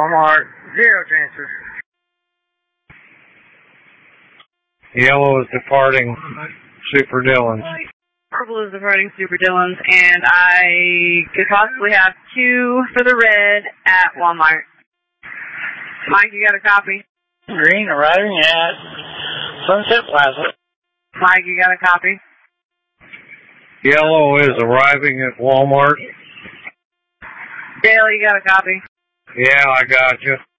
Walmart. 0 transfer. Yellow is departing Super Dillon's. Purple is departing Super Dillon's, and I could possibly have 2 for the red at Walmart. Mike, you got a copy? Green arriving at Sunset Plaza. Mike, you got a copy? Yellow is arriving at Walmart. Dale, you got a copy? Yeah, I got you.